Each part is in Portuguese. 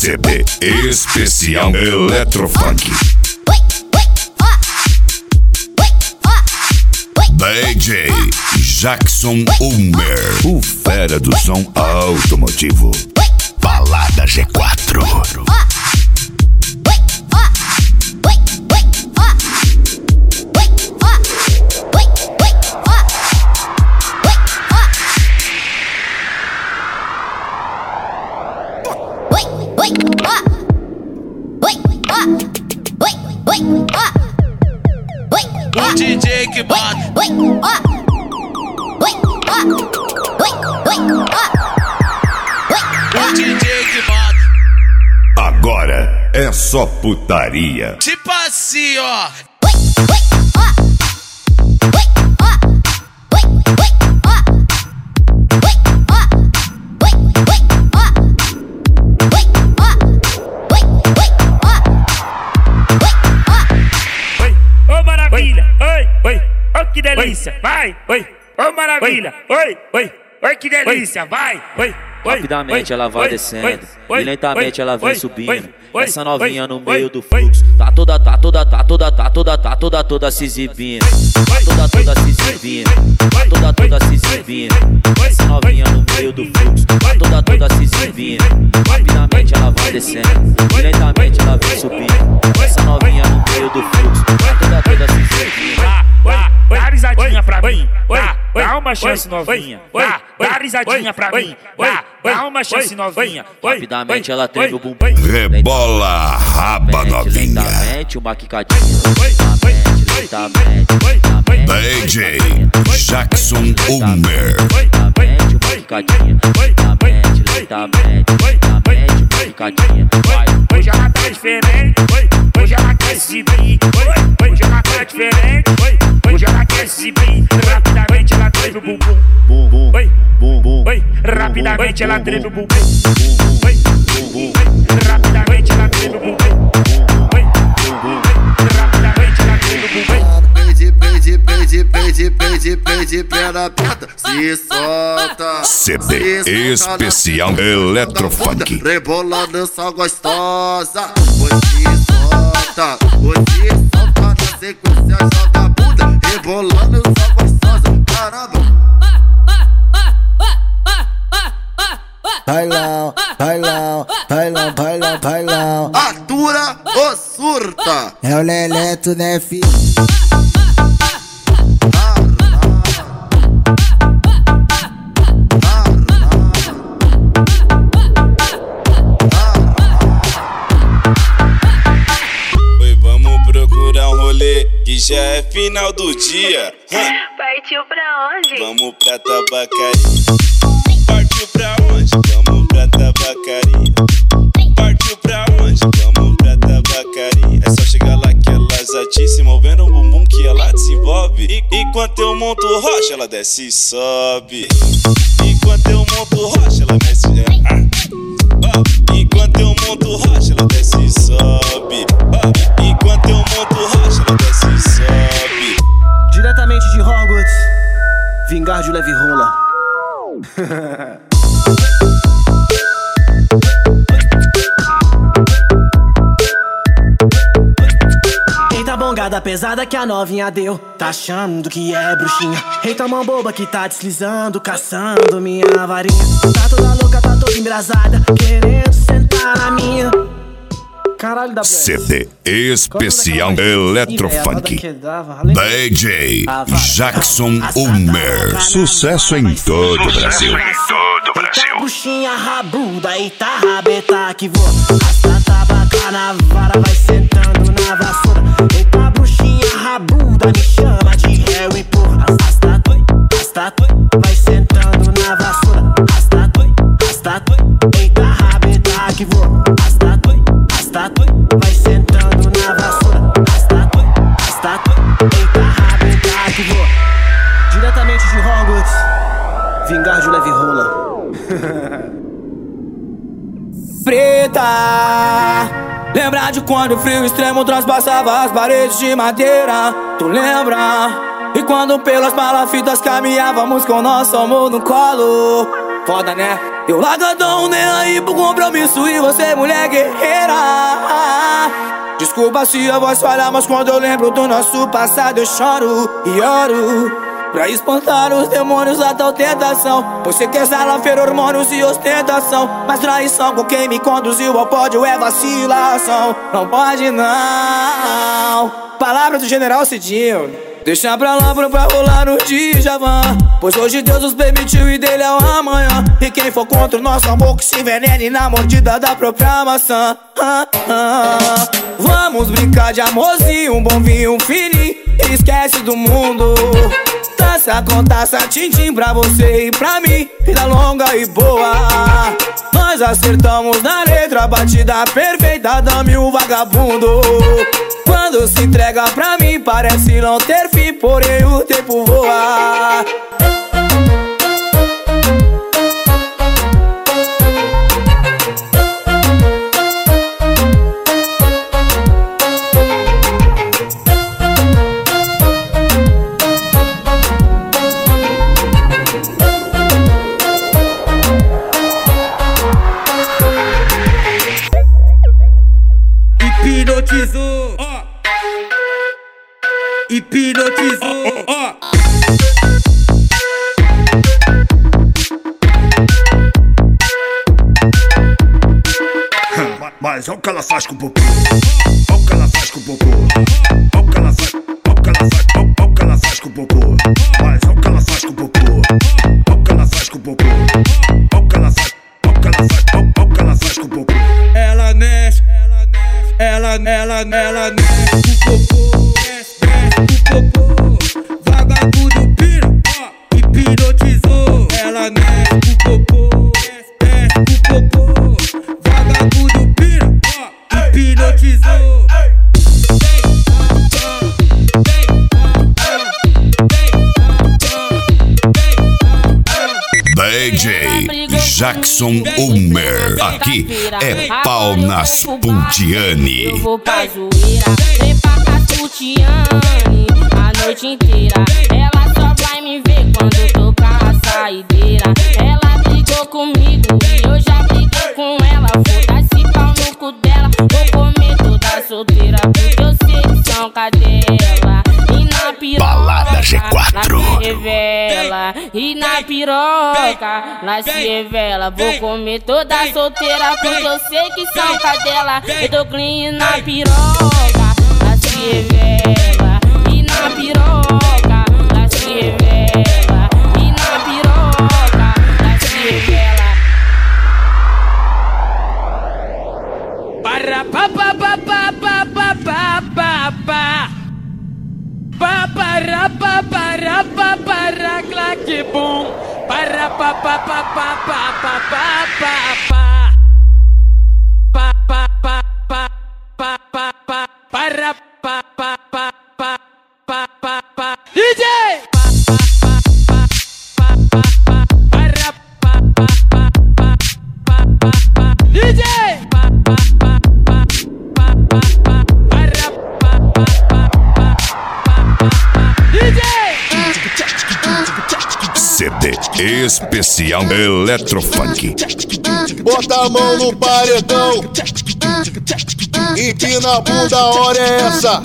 CD especial Eletrofunk. DJ Jackson Ulmer, o fera do som automotivo. Balada G4. O DJ que bota. O DJ que bota. Agora é só putaria. Tipo assim, ó. Que delícia, vai, oi, ô maravilha, oi, que delícia, vai, oi. Rapidamente ela vai descendo e lentamente ela vem subindo. Essa novinha no meio do fluxo tá toda se exibindo. Tá toda se exibindo. Tá toda se exibindo. Essa novinha no meio do fluxo tá toda se exibindo. Rapidamente ela vai descendo e lentamente ela vem subindo. Essa novinha no meio do fluxo tá toda se exibindo. Dá risadinha pra mim, dá uma chance novinha, dá risadinha pra mim, dá uma chance novinha. Rapidamente ela treme o bumbum, rebola a raba novinha. Lentamente uma quicadinha, lentamente. DJ Jackson Ulmer. Lentamente uma quicadinha, lentamente uma quicadinha. Hoje ela tá diferente, hoje ela quer exibir, hoje ela tá diferente, hoje ela quer exibir. Rapidamente ela treme o bumbum, rapidamente ela treme o bumbum, rapidamente ela treme o bumbum, rapidamente ela treme o bumbum. Pede, perna aberta, se solta. CD especial Eletrofunk. Rebolando só gostosa. Você solta na sequência, joga a bunda. Rebolando só gostosa, caramba. Bailão, bailão, bailão, bailão, bailão. Atura ou surta? É o Leleto, né, filho? Que já é final do dia. Partiu pra onde? Vamos pra tabacaria. Partiu pra onde? Vamos pra tabacaria. Partiu pra onde? Vamos pra tabacaria. É só chegar lá que elas atiçam, movendo um bumbum que ela desenvolve. Enquanto eu monto rocha, ela desce e sobe. Enquanto eu monto rocha, ela desce e enquanto eu monto rocha, ela desce e sobe. Enquanto eu monto rocha, ela desce e sobe. Diretamente de Hogwarts, Vingardio leve rola. Eita bongada pesada que a novinha deu, tá achando que é bruxinha. Eita mão boba que tá deslizando, caçando minha varinha. Tá toda louca, tá toda embrasada, querendo sentar na minha. Caralho da CD especial Eletrofunk. DJ Jackson Ulmer. Sucesso em todo o Brasil. Eita bruxinha rabuda, eita rabeta que voa. Rasta tabaca na vara, vai sentando na vassoura. Eita bruxinha rabuda, me chama de Harry, porra. Rasta, vai sentando na vassoura. Rasta, eita rabeta que voa. Vai sentando na vassoura. Rasta, eita rabeta que voa. Diretamente de Hogwarts, Vingardio leve rola. Preta, lembra de quando o frio extremo transpassava as paredes de madeira? Tu lembra? E quando pelas palafitas caminhávamos com nosso amor no colo? Foda, né? Eu largadão, nem aí pro compromisso e você mulher guerreira. Desculpa se a voz falha, mas quando eu lembro do nosso passado eu choro e oro. Pra espantar os demônios da tal tentação. Você quer salafear hormônios e ostentação, mas traição com quem me conduziu ao pódio é vacilação. Não pode não. Palavra do General Cidinho. Deixa pra lá pra rolar no Djavan, pois hoje Deus nos permitiu e dele é o amanhã. E quem for contra o nosso amor que se envenene na mordida da própria maçã. Vamos brincar de amorzinho, um bom vinho, um fininho. Esquece do mundo. Taça com taça, tintim pra você e pra mim. Vida longa e boa. Nós acertamos na letra, batida perfeita, dame o vagabundo. Quando se entrega pra mim, parece não ter fim, porém o tempo voa. Hipnotizou, ó. Hipnotizou, ó. Mas olha o que ela faz com o popô. Olha o que ela faz com o popô. Olha o que ela faz, olha o que ela faz, olha o que ela faz com o popô. Mas olha o que ela faz com o popô. Olha o que ela faz com o popô. Olha o que ela faz, olha o que ela faz, olha o que ela faz com o popô. Ela mexe, ela mexe o popô, mexe o popô, vagabundo pira, ó, hipnotizou. Ela mexe o popô, mexe o popô, vagabundo pira, ó, hipnotizou. DJ Jackson Ulmer. Aqui é pau nas Puntiani. Eu vou pra zoeira, vem pra Puntiani a noite inteira. Ela só vai me ver quando tocar a saideira. Ela brigou comigo e eu já briguei com ela. Foda-se pau no cu dela, vou comer toda solteira, porque eu sei que são cadela. E na piroca, Balada G4 nós se revela. E na piroca, nós se revela. Vou comer toda solteira, porque eu sei que são cadela. Eu tô clean na piroca, nós se revela. E na piroca, nós se revela. E na piroca, nós se revela. Para pa pa pa pa pa pa pa pa pa. Para pa para pa para claque bum. Para pa pa pa pa pa pa pa pa pa pa pa pa pa pa pa para pa pa pa pa pa pa pa DJ para pa pa pa pa pa pa pa DJ CD especial Eletrofunk. Bota a mão no paredão, empina a bunda, a hora é essa.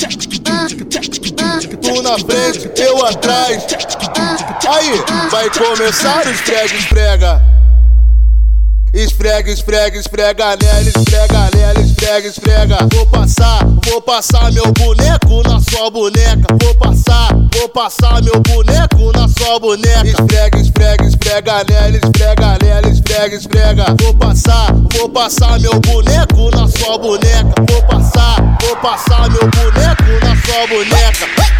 Tu na frente, eu atrás. Aí, vai começar o esfrega, esfrega. Esfrega, esfrega, esfrega nela, esfrega nela, esfrega, esfrega. Vou passar meu boneco na sua boneca. Vou passar meu boneco na sua boneca. Esfrega, esfrega, esfrega nela, esfrega nela, esfrega, esfrega. Vou passar meu boneco na sua boneca. Vou passar meu boneco na sua boneca.